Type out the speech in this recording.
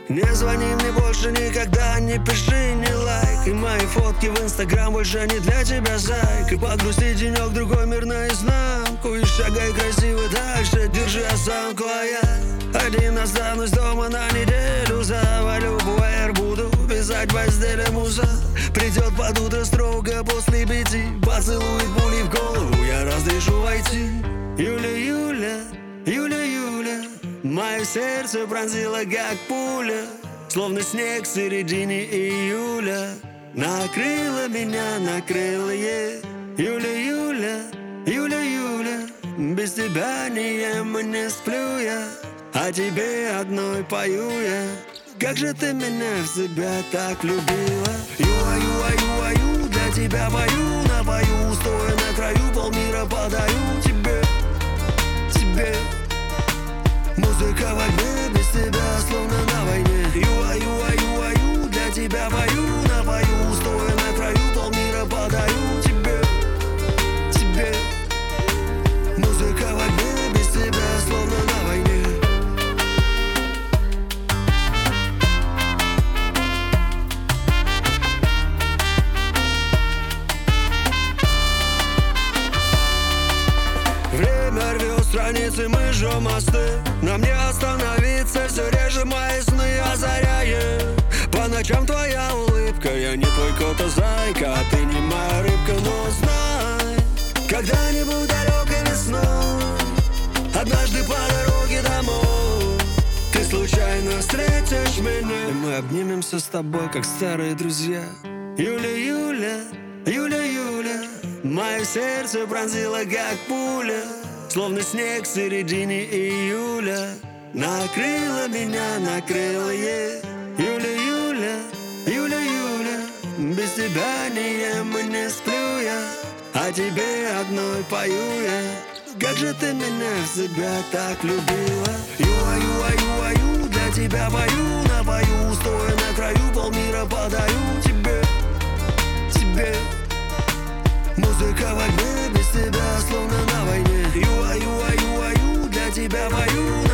Не звони мне больше никогда, не пиши, не лайк. И мои фотки в Инстаграм больше не для тебя, зайка. Подгрусти денек, другой мир наизнанку. И шагай красиво дальше, держи осанку. А я один останусь дома на неделю. Завалю пуэр, буду писать в постели муза. Придет под утро строго после 5, поцелует пули в голову, я разрешу войти. Юля, Юля, Юля, Юля, мое сердце пронзило как пуля, словно снег в середине июля. Накрыло меня, накрыло, Юля, Юля, Юля, Юля, без тебя не ем и не сплю я, а тебе одной пою я. Как же ты меня в себя так любила. Юа, юа, юа, ю, для тебя пою, напою, стоя на краю, полмира подаю тебе, тебе. Музыка во тьме, без тебя словно на войне. Юа, юа, юа, ю, для тебя пою, напою, стоя на краю, полмира подаю тебе, тебе. Музыка во тьме, без тебя словно на войне. Время рвет страницы, мы жжем мосты. Нам не остановиться, все реже мои сны озаряет. По ночам твоя улыбка, я не твой кот, а зайка, а ты не моя рыбка. Но знай, когда-нибудь далекой весной, однажды по дороге домой, ты случайно встретишь меня, и мы обнимемся с тобой, как старые друзья. Юля, Юля, Юля, Юля, мое сердце пронзило как пуля, словно снег в середине июля. Накрыло меня, накрыло, Юля, Юля, Юля, Юля, без тебя не ем и не сплю я, а тебе одной пою я. Как же ты меня в себя так любила. Юа, юа, юа, ю, для тебя пою, напою, стоя на краю, полмира подаю тебе, тебе. Музыка во тьме, без тебя словно на войне. Юа, юа, юа, ю, для тебя пою.